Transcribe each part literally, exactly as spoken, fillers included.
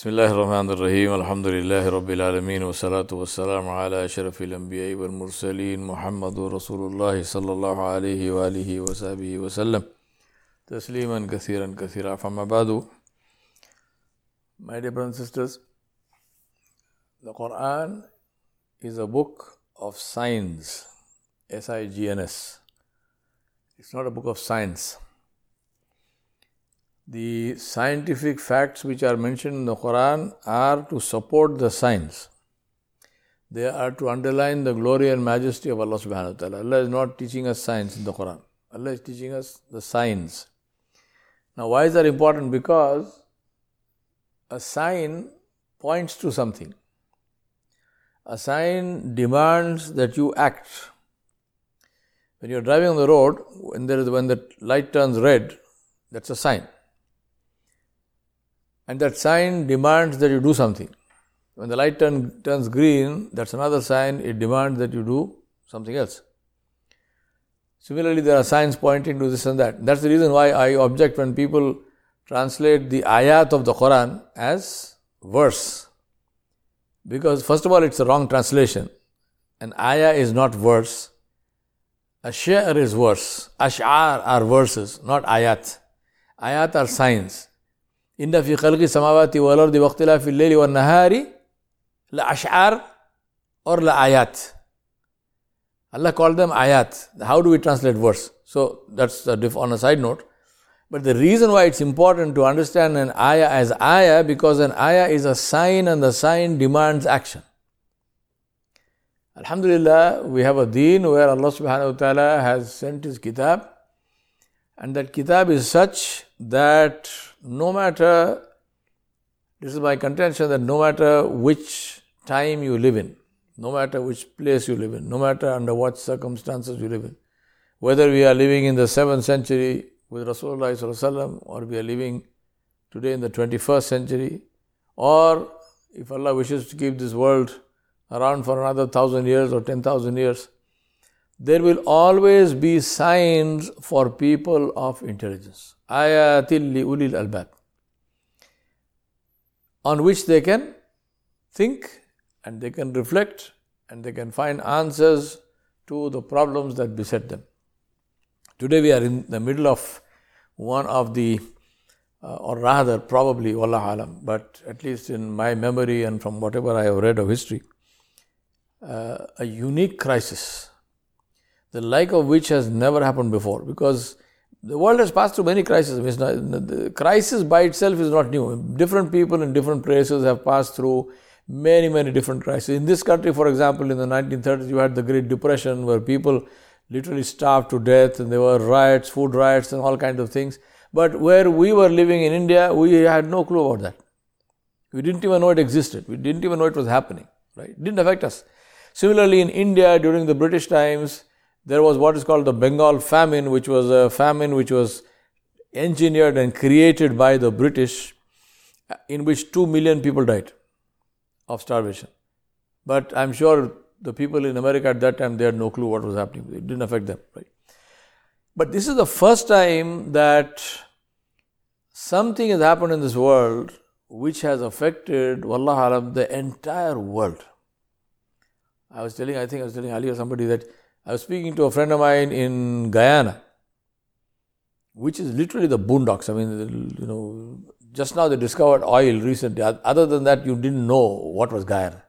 Bismillahir Rahmanir Rahim. Alhamdulillahi Rabbil Alameen. Wa salatu wa salam ala ashrafil anbiya'i wal mursaleen. Muhammadur Rasulullah sallallahu alayhi wa alihi wa sahbihi wa sallam. Tasliman kathiran kathira. Famma ba'du. My dear brothers and sisters, the Quran is a book of signs. S I G N S. It's not a book of science. The scientific facts which are mentioned in the Quran are to support the science. They are to underline the glory and majesty of Allah subhanahu wa ta'ala. Allah is not teaching us science in the Quran. Allah is teaching us the signs. Now why is that important? Because a sign points to something. A sign demands that you act. When you are driving on the road, when there is when the light turns red, that's a sign. And that sign demands that you do something. When the light turn, turns green, that's another sign. It demands that you do something else. Similarly, there are signs pointing to this and that. That's the reason why I object when people translate the ayat of the Quran as verse. Because first of all, it's a wrong translation. An ayah is not verse. A shi'r is verse. Ash'ar are verses, not ayat. Ayat are signs. Inna fi khalqi samawati wal ardi waqtila fil layli wan nahari la ash'ar or la ayat. Allah called them ayat. How do we translate verse? So that's a diff on a side note. But the reason why it's important to understand an ayah as ayah, because an ayah is a sign and the sign demands action. Alhamdulillah, we have a deen where Allah subhanahu wa ta'ala has sent His kitab, and that kitab is such that no matter, this is my contention, that no matter which time you live in, no matter which place you live in, no matter under what circumstances you live in, whether we are living in the seventh century with Rasulullah sallallahu alaihi wasallam, or we are living today in the twenty-first century, or if Allah wishes to keep this world around for another thousand years or ten thousand years, there will always be signs for people of intelligence. Ayatil li ulil albab, on which they can think and they can reflect and they can find answers to the problems that beset them. Today we are in the middle of one of the, uh, or rather probably, wallahu alam, but at least in my memory and from whatever I have read of history, uh, a unique crisis, the like of which has never happened before, because the world has passed through many crises. It's not, the crisis by itself is not new. Different people in different places have passed through many, many different crises. In this country, for example, in the nineteen thirties, you had the Great Depression, where people literally starved to death, and there were riots, food riots, and all kinds of things. But where we were living in India, we had no clue about that. We didn't even know it existed. We didn't even know it was happening. Right? It didn't affect us. Similarly, in India, during the British times, there was what is called the Bengal famine, which was a famine which was engineered and created by the British, in which two million people died of starvation. But I'm sure the people in America at that time, they had no clue what was happening. It didn't affect them. Right? But this is the first time that something has happened in this world which has affected, wallahu alam, the entire world. I was telling, I think I was telling Ali or somebody that I was speaking to a friend of mine in Guyana, which is literally the boondocks. I mean, you know, just now they discovered oil recently. Other than that, you didn't know what was Guyana.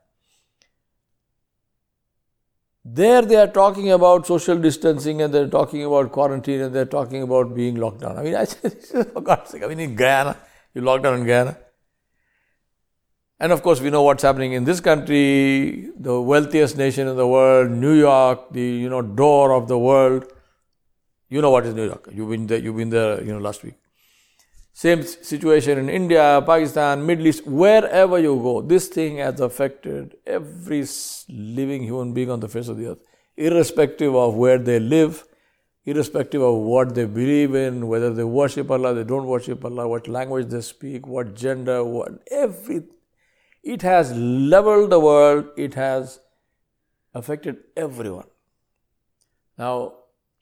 There they are talking about social distancing, and they're talking about quarantine, and they're talking about being locked down. I mean, I said, for God's sake, I mean, in Guyana, you locked down in Guyana. And of course, we know what's happening in this country, the wealthiest nation in the world, New York, the you know door of the world. You know what is New York. You've been there. You've been there. You know last week. Same situation in India, Pakistan, Middle East, wherever you go. This thing has affected every living human being on the face of the earth, irrespective of where they live, irrespective of what they believe in, whether they worship Allah, they don't worship Allah, what language they speak, what gender, what everything. It has leveled the world. It has affected everyone. Now,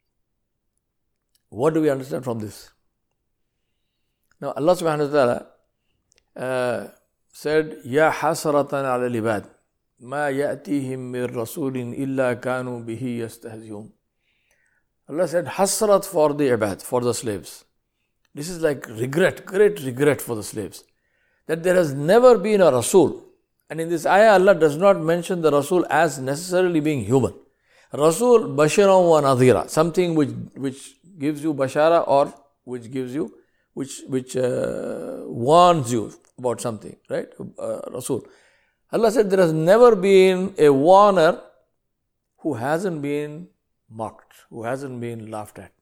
what do we understand from this? Now, Allah subhanahu wa ta'ala uh, said, Ya hasratan ala al-ibad, ma ya'tihim min rasulin illa kanu bihi yastahzi'un. Allah said, hasrat for the ibad, for the slaves. This is like regret, great regret for the slaves. That there has never been a Rasul. And in this ayah, Allah does not mention the Rasul as necessarily being human. Rasul, bashiran wa nadhira, something which which gives you bashara or which gives you, which which uh, warns you about something, right? Uh, Rasul. Allah said there has never been a warner who hasn't been mocked, who hasn't been laughed at.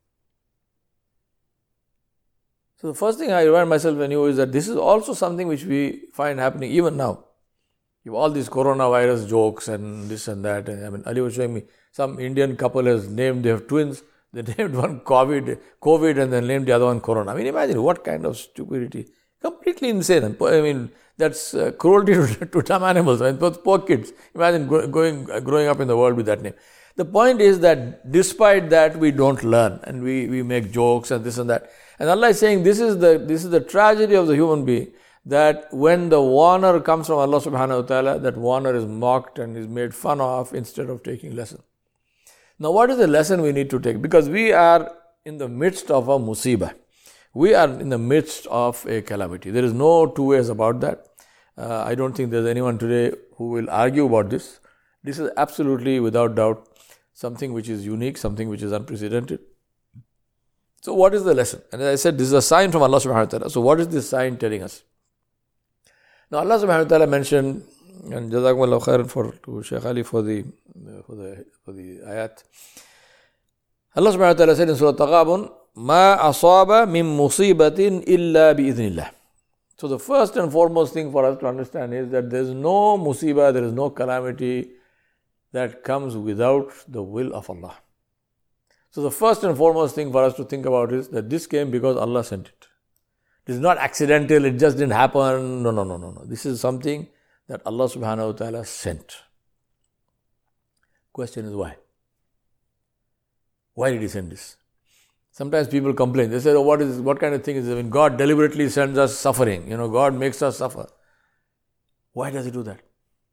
So the first thing I remind myself and you is that this is also something which we find happening even now. You have all these coronavirus jokes and this and that. And I mean, Ali was showing me some Indian couple has named, they have twins, they named one COVID, COVID and then named the other one Corona. I mean, imagine what kind of stupidity. Completely insane. I mean, that's uh, cruelty to, to dumb animals. I mean, both poor kids. Imagine going, uh, growing up in the world with that name. The point is that despite that, we don't learn and we, we make jokes and this and that. And Allah is saying this is the this is the tragedy of the human being, that when the warner comes from Allah subhanahu wa ta'ala, that warner is mocked and is made fun of instead of taking lesson. Now what is the lesson we need to take? Because we are in the midst of a musibah. We are in the midst of a calamity. There is no two ways about that. Uh, I don't think there's anyone today who will argue about this. This is absolutely, without doubt, something which is unique, something which is unprecedented. So what is the lesson? And as I said, this is a sign from Allah subhanahu wa ta'ala. So what is this sign telling us? Now Allah subhanahu wa ta'ala mentioned, and Jazakumullahu khairan for to Shaykh Ali for the for the for the ayat. Allah subhanahu wa ta'ala said in Surah Taghabun, Ma asaba min musibatin illa bi'idhnillah. So the first and foremost thing for us to understand is that there is no musibah, there is no calamity that comes without the will of Allah. So the first and foremost thing for us to think about is that this came because Allah sent it. It is not accidental, it just didn't happen. No, no, no, no, no. This is something that Allah subhanahu wa ta'ala sent. Question is why? Why did He send this? Sometimes people complain. They say, oh, what is this? What kind of thing is this? I mean, God deliberately sends us suffering. You know, God makes us suffer. Why does He do that?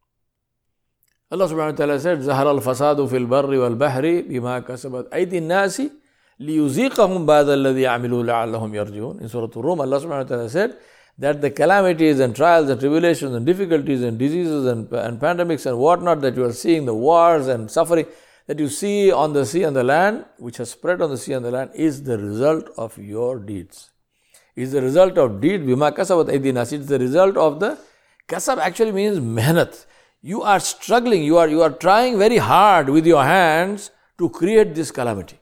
Allah subhanahu wa ta'ala said, Zahara al-fasadu fil barri wal bahri bima kasabat aydin nasi liyuziqahum ba'da alladhi amilu la'allahum yarji'un. In Surah Rum, Allah subhanahu wa ta'ala said that the calamities and trials and tribulations and difficulties and diseases and, and pandemics and whatnot that you are seeing, the wars and suffering that you see on the sea and the land, which has spread on the sea and the land, is the result of your deeds. Is the result of deed, bima kasabat aydin nasi. It's the result of the, kasab actually means mehnat. You are struggling, you are, you are trying very hard with your hands to create this calamity.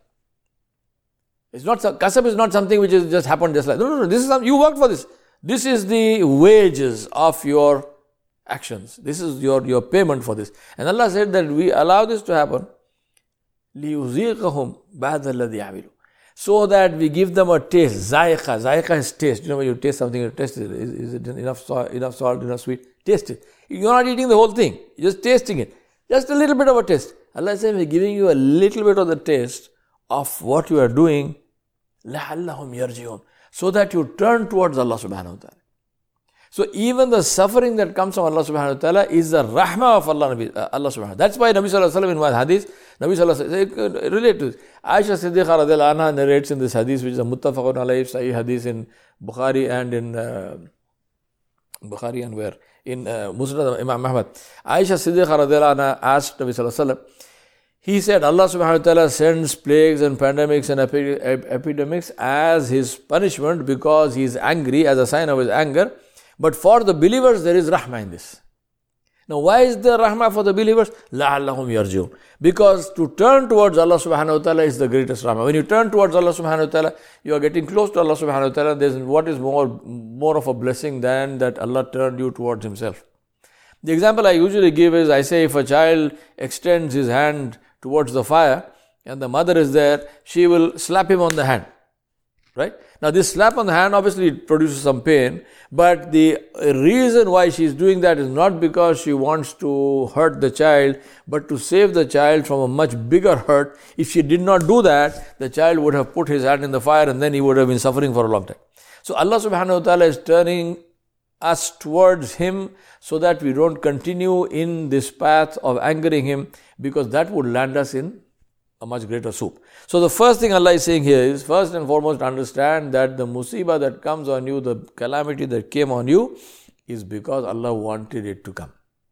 It's not, kasab is not something which has just happened just like, no, no, no, this is something, you worked for this. This is the wages of your actions. This is your, your payment for this. And Allah said that we allow this to happen, لِيُذِيقَهُمْ بَعْدَ الَّذِي عَمِلُوا, so that we give them a taste. Zaiqa, zaiqa is taste. You know when you taste something, you taste it. Is, is it enough salt, enough salt, enough sweet? Taste it. You're not eating the whole thing. You're just tasting it. Just a little bit of a taste. Allah says, we're giving you a little bit of the taste of what you are doing, لَعَلَّهُمْ يَرْجِعُونَ, so that you turn towards Allah subhanahu wa ta'ala. So even the suffering that comes from Allah subhanahu wa ta'ala is the rahmah of Allah, uh, Allah subhanahu wa ta'ala. That's why Nabi sallallahu alayhi wa sallam in one hadith, Nabi sallallahu alayhi wa sallam, relate to this. Aisha Siddiqa radhiyallahu anha narrates in this hadith, which is a muttafaqun alayhi sahih hadith in Bukhari and in uh, Bukhari and where? In uh, Musnad Imam Ahmad. Aisha Siddiqa radhiyallahu anha asked Nabi sallallahu alayhi wa sallam, he said, Allah subhanahu wa ta'ala sends plagues and pandemics and epi- ep- epidemics as His punishment because He is angry, as a sign of His anger. But for the believers, there is rahmah in this. Now, why is there rahmah for the believers? لَعَلَّهُمْ يَرْجِعُونَ. Because to turn towards Allah subhanahu wa ta'ala is the greatest rahmah. When you turn towards Allah subhanahu wa ta'ala, you are getting close to Allah subhanahu wa ta'ala. There's what is more, more of a blessing than that Allah turned you towards Himself. The example I usually give is, I say if a child extends his hand towards the fire and the mother is there, she will slap him on the hand. Right? Now this slap on the hand obviously produces some pain, but the reason why she is doing that is not because she wants to hurt the child, but to save the child from a much bigger hurt. If she did not do that, the child would have put his hand in the fire and then he would have been suffering for a long time. So Allah subhanahu wa ta'ala is turning us towards Him so that we don't continue in this path of angering Him, because that would land us in a much greater soup. So the first thing Allah is saying here is, first and foremost, understand that the musibah that comes on you, the calamity that came on you, is because Allah wanted it to come.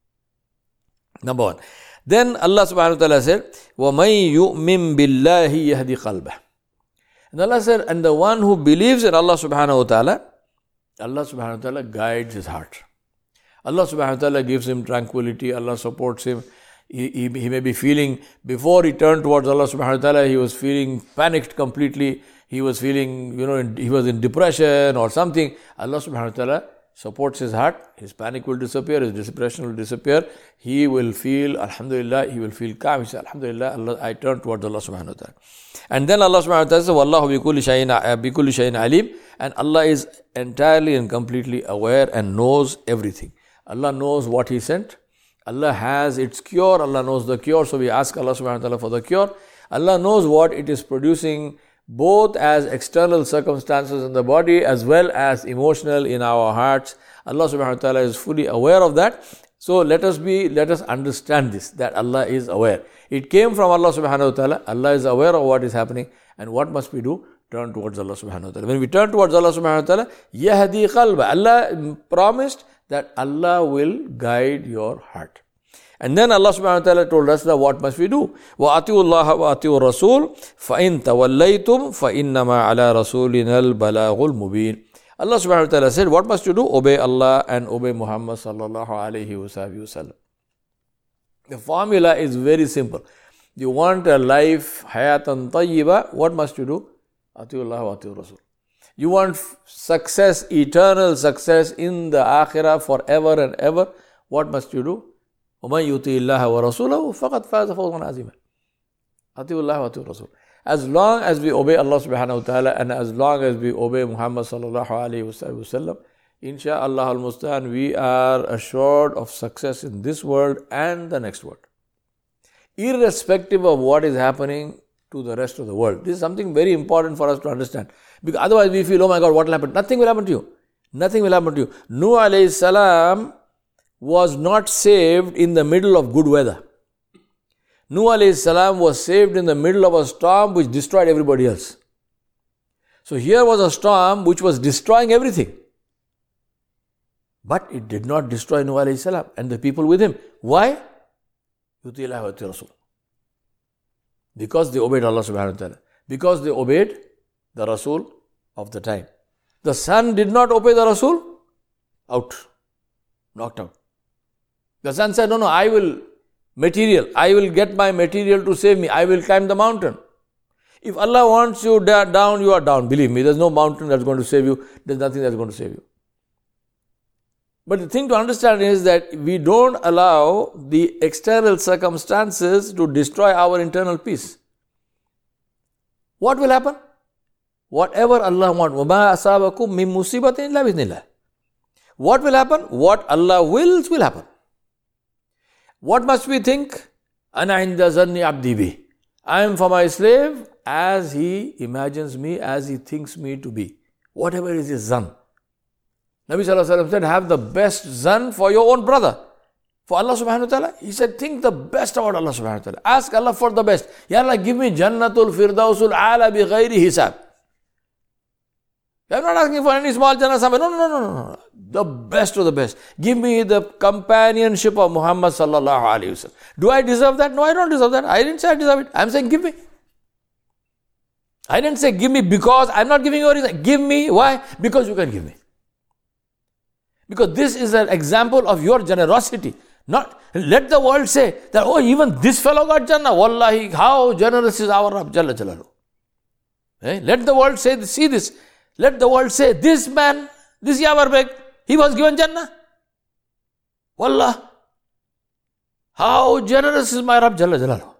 Number one. Then Allah subhanahu wa ta'ala said, وَمَن يُؤْمِن بِاللَّهِ يَهْدِ قَلْبَهُ. And Allah said, and the one who believes in Allah subhanahu wa ta'ala, Allah subhanahu wa ta'ala guides his heart. Allah subhanahu wa ta'ala gives him tranquility, Allah supports him. He, he, he may be feeling, before he turned towards Allah subhanahu wa ta'ala, he was feeling panicked completely. He was feeling, you know, in, he was in depression or something. Allah subhanahu wa ta'ala supports his heart. His panic will disappear, his depression will disappear. He will feel, alhamdulillah, he will feel calm. He says, alhamdulillah, Allah, I turn towards Allah subhanahu wa ta'ala. And then Allah subhanahu wa ta'ala says, Wallahu bikulli shay'in alim. And Allah is entirely and completely aware and knows everything. Allah knows what He sent. Allah has its cure. Allah knows the cure. So we ask Allah subhanahu wa ta'ala for the cure. Allah knows what it is producing, both as external circumstances in the body as well as emotional in our hearts. Allah subhanahu wa ta'ala is fully aware of that. So let us be, let us understand this, that Allah is aware. It came from Allah subhanahu wa ta'ala. Allah is aware of what is happening. And what must we do? Turn towards Allah subhanahu wa ta'ala. When we turn towards Allah subhanahu wa ta'ala, yahdi qalba. Allah promised that Allah will guide your heart. And then Allah subhanahu wa ta'ala told us that what must we do? وَأَطِيُوا اللَّهَ وَأَطِيُوا الرَّسُولَ فَإِن تَوَلَّيْتُمْ فَإِنَّمَا عَلَى رَسُولِنَا الْبَلَاغُ الْمُبِينُ. Allah subhanahu wa ta'ala said, what must you do? Obey Allah and obey Muhammad sallallahu alayhi wa sallam. The formula is very simple. You want a life, hayatan tayyiba, what must you do? Atiyu Allah wa atiyu Rasul. You want success, eternal success in the akhirah forever and ever, what must you do? وَمَنْ يُطِيِ اللَّهَ وَرَسُولَهُ فَقَدْ فَازَ فَوْزًا عَظِيمًا. Atiyu Allah wa atiyu Rasul. As long as we obey Allah subhanahu wa ta'ala and as long as we obey Muhammad sallallahu alayhi wa sallam, insha'Allah al-Mustan, we are assured of success in this world and the next world, irrespective of what is happening to the rest of the world. This is something very important for us to understand, because otherwise we feel, oh my God, what will happen? Nothing will happen to you. Nothing will happen to you. Nuh alayhi salam was not saved in the middle of good weather. Nuh alayhi salam was saved in the middle of a storm which destroyed everybody else. So here was a storm which was destroying everything. But it did not destroy Nuh alayhi salam and the people with him. Why? Yuti Allah wa yuti Rasul. Because they obeyed Allah subhanahu wa ta'ala. Because they obeyed the Rasul of the time. The son did not obey the Rasul. Out. Knocked out. The son said, no, no, I will material. I will get my material to save me. I will climb the mountain. If Allah wants you down, you are down. Believe me, there's no mountain that's going to save you. There's nothing that's going to save you. But the thing to understand is that we don't allow the external circumstances to destroy our internal peace. What will happen? Whatever Allah wants. وَمَا أَصَابَكُم مِّن مُّصِيبَةٍ إِلَّا بِإِذْنِ اللَّهِ. What will happen? What Allah wills will happen. What must we think? أَنَا عِنْدَ ظَنِّ عَبْدِي بِي. I am for my slave as he imagines me, as he thinks me to be. Whatever is his zan. Nabi Sallallahu Alaihi Wasallam said, have the best zan for your own brother. For Allah subhanahu wa ta'ala, he said, think the best about Allah subhanahu wa ta'ala. Ask Allah for the best. Ya Allah, give me Jannatul Firdausul Ala bi ghairi hisab. I'm not asking for any small Jannah somewhere. No, no, no, no, no. The best of the best. Give me the companionship of Muhammad Sallallahu Alaihi Wasallam. Do I deserve that? No, I don't deserve that. I didn't say I deserve it. I'm saying give me. I didn't say give me because I'm not giving you a reason. Give me. Why? Because you can give me. Because this is an example of your generosity. Not let the world say that, oh, even this fellow got Jannah. Wallahi, how generous is our Rabb Jalla Jalaluhu. Eh? Let the world say, see this. Let the world say, this man, this Yawar Beg, he was given Jannah. Wallah, how generous is my Rabb Jalla Jalaluhu.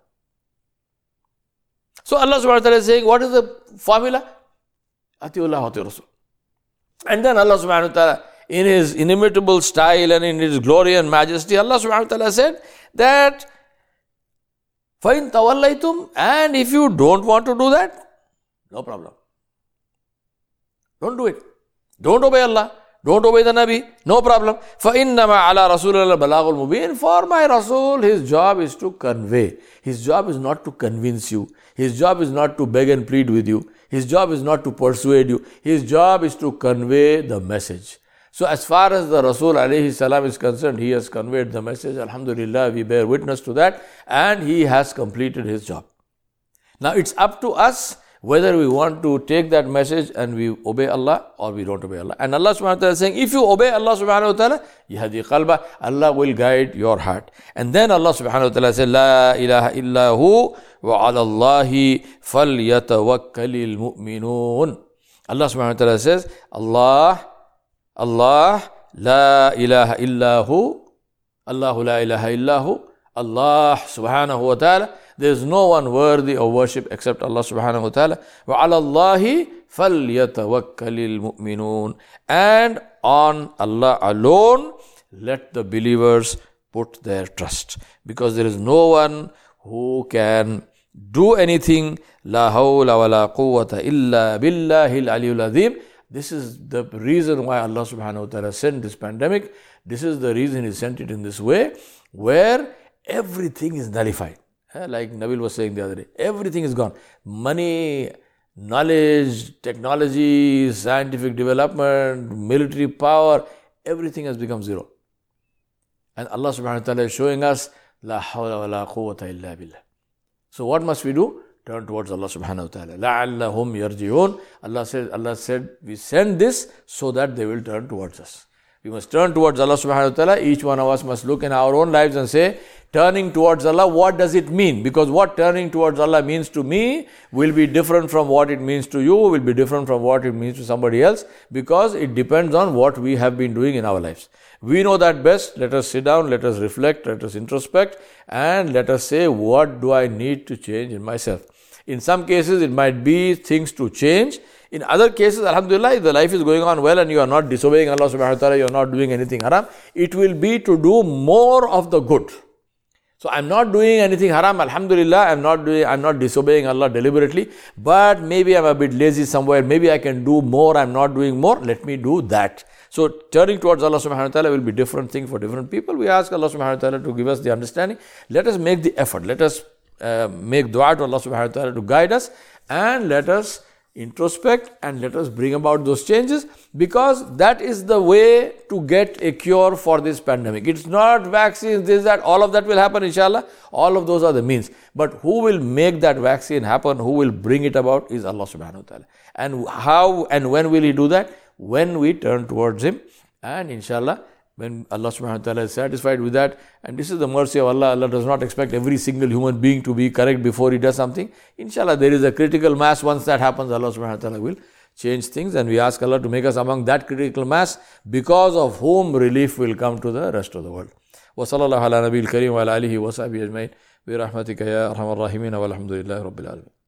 So Allah subhanahu wa ta'ala is saying, what is the formula? Atiullah wa ati Rasul. And then Allah subhanahu wa ta'ala, in His inimitable style and in His glory and majesty, Allah subhanahu wa ta'ala said that, فَإِن تَوَلَّيْتُمْ, and if you don't want to do that, no problem. Don't do it. Don't obey Allah. Don't obey the Nabi, no problem. فَإِنَّمَا عَلَى رَسُولِ الْبَلَاغُ الْمُبِينَ. For my Rasul, his job is to convey. His job is not to convince you. His job is not to beg and plead with you. His job is not to persuade you. His job is to convey the message. So as far as the Rasul alayhi salam is concerned, he has conveyed the message. Alhamdulillah, we bear witness to that, and he has completed his job. Now it's up to us whether we want to take that message and we obey Allah or we don't obey Allah. And Allah subhanahu wa ta'ala is saying, if you obey Allah subhanahu wa ta'ala, yahdi qalba, Allah will guide your heart. And then Allah subhanahu wa ta'ala says, La ilaha illa hu wa ala Allahi falyatawakkalil mu'minun. Allah subhanahu wa ta'ala says, Allah, Allah, la ilaha illa hu, Allahu la ilaha illa hu, Allah subhanahu wa ta'ala. There is no one worthy of worship except Allah subhanahu wa ta'ala. وَعَلَى اللَّهِ فَلْيَتَوَكَّلِ الْمُؤْمِنُونَ. And on Allah alone, let the believers put their trust. Because there is no one who can do anything. لَا حَوْلَ وَلَا قُوَّةَ إِلَّا بِاللَّهِ الْعَلِيُّ الْعَظِيمِ. This is the reason why Allah subhanahu wa ta'ala sent this pandemic. This is the reason He sent it in this way, where everything is nullified. Like Nabil was saying the other day, everything is gone. Money, knowledge, technology, scientific development, military power, everything has become zero. And Allah subhanahu wa ta'ala is showing us, La hawla wa la quwwata illa billah. So what must we do? Turn towards Allah subhanahu wa ta'ala. La'allahum yarji'un. Allah said, Allah said, we send this so that they will turn towards us. We must turn towards Allah subhanahu wa ta'ala. Each one of us must look in our own lives and say, turning towards Allah, what does it mean? Because what turning towards Allah means to me will be different from what it means to you, will be different from what it means to somebody else, because it depends on what we have been doing in our lives. We know that best. Let us sit down, let us reflect, let us introspect, and let us say, what do I need to change in myself? In some cases, it might be things to change. In other cases, alhamdulillah, if the life is going on well and you are not disobeying Allah subhanahu wa ta'ala, you are not doing anything haram, it will be to do more of the good. So I'm not doing anything haram, alhamdulillah, I'm not doing, I'm not disobeying Allah deliberately, but maybe I'm a bit lazy somewhere, maybe I can do more, I'm not doing more, let me do that. So turning towards Allah subhanahu wa ta'ala will be different thing for different people. We ask Allah subhanahu wa ta'ala to give us the understanding. Let us make the effort, let us uh, make dua to Allah subhanahu wa ta'ala to guide us, and let us introspect and let us bring about those changes, because that is the way to get a cure for this pandemic. It's not vaccines, this, that, all of that will happen inshallah. All of those are the means. But who will make that vaccine happen, who will bring it about is Allah subhanahu wa ta'ala. And how and when will He do that? When we turn towards Him, and inshallah, when Allah subhanahu wa ta'ala is satisfied with that, and this is the mercy of Allah, Allah does not expect every single human being to be correct before he does something. Inshallah, there is a critical mass. Once that happens, Allah subhanahu wa ta'ala will change things, and we ask Allah to make us among that critical mass, because of whom relief will come to the rest of the world. Wa sallallahu ala nabiyil kareem wa ala alihi wa sahbihi ajma'in bi rahmatika ya arhamar rahimin walhamdulillahi rabbil alamin.